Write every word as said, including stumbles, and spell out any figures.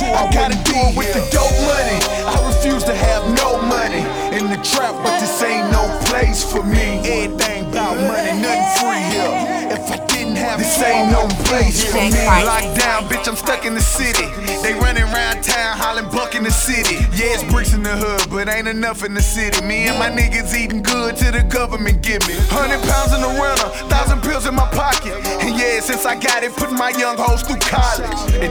I gotta do it with the dope money. I refuse to have no money in the trap, but this ain't no place for me. Everything about money, nothing free here. If I didn't have this ain't no place for me. Locked down, bitch, I'm stuck in the city. They running around town, hollering buck in the city. Yeah, it's bricks in the hood, but ain't enough in the city. Me and my niggas eating good till the government give me hundred pounds in the winter, thousand pills in my pocket. And yeah, since I got it, putting my young hoes through college.